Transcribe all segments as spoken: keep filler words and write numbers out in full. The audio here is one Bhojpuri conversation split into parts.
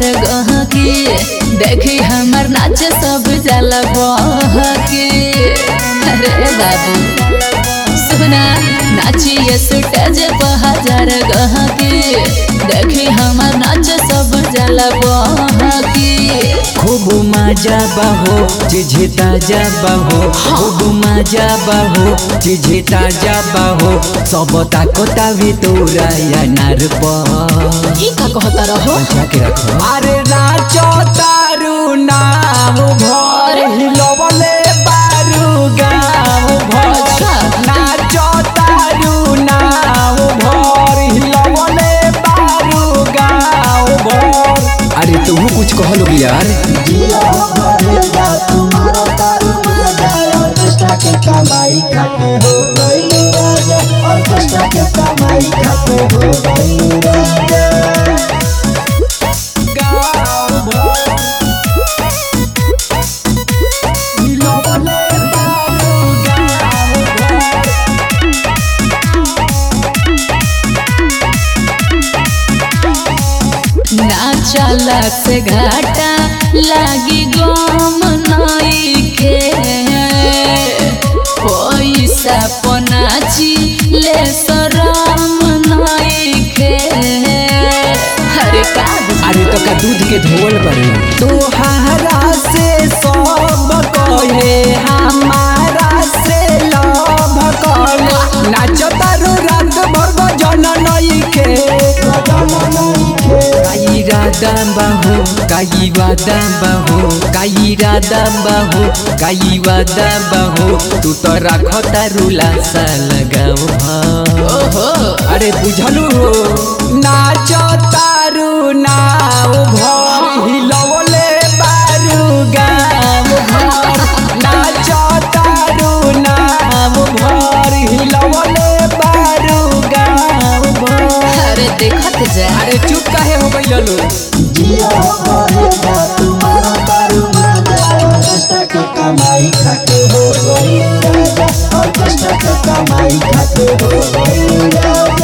हजार गहकी देखी हमर नाच सब जाला बहकी। अरे बाबू सुना नाचिए स्टेज पर हजार गहकी देखी हमर नाच सब जाला बहकी। खूब मजा बहो तुझे ताजा बहो खूब मजा बहो तुझे ताजा बहो सब ताकता भी तोरा या नार पर ई का कहता रहो के रखो। अरे नाचो तारू नाम भर हिलवले बारू गाँव भर नाचो तारू नाम भर हिलवले बारू गाँव भर। अरे तुम कुछ कहो लोग यार कमाई खाते हो गई राजा और कष्ट के कमाई खाते हो गई राजा। नाचला से घाटा लागी गम नइखे पैसा पनाची ले शरम नइखे। अरे का अरे तो का दूध के धोल पड़े तोहारा से सब कहे हमारा से लव कहे नाचो तारो रात भर जन नइखे। काई राधा बाहू काई वादा बाहू काई राधा बाहू काई वादा बाहू तू तो राखो तारुला सा लगाओ ओहो। अरे बुझलू हो नाचो तारू नाव भर हिलवले बारू गाँव भर नाचो तारू नाव भर हिलवले बारू गाँव भर। अरे देखत जा अरे चुप काहे हो गई लो जिया रहेगा तुम्हारा तारू राजा और कष्ट के कमाई खाते हो गई राजा और कष्ट के कमाई खाते हो गई राजा।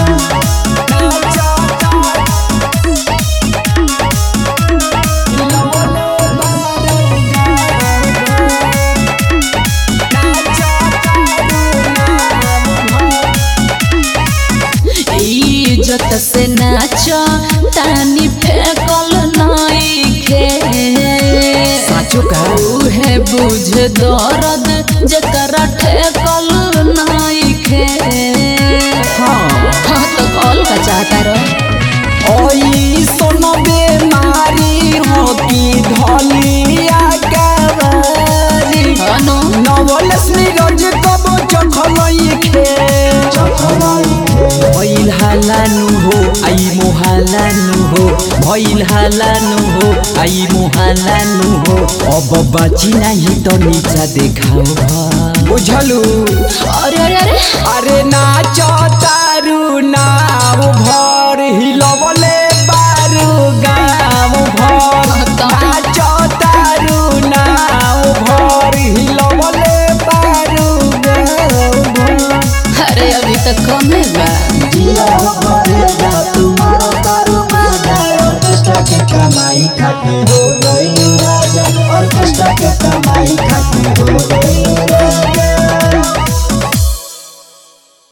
इज्जत से नाचो तानी फेकल नइखे साचो का उहे बुझ दर्द जकरा ठेकल नइखे। हाँ हाँ तो कॉल का चाहता रहो ओई सोनो बेमारी हो की धलिया कवारी अनु नवलस नीरज कबो चखलई खे भइल हालानु हो आई मोहालानु हो भइल हालानु हो आई मोहालानु हो अब बाची नहीं तो नीचा देखाओ बुझलू। अरे अरे अरे अरे नाचो तारू नाव भर हिलवले बारू गाँव भर नाचो तारू नाव भर हिलवले बारू गाँव भर। अरे अभी तक कमे बा जिया रहेगा तुम्हारा तारू राजा और कष्ट के कमाई खाते हो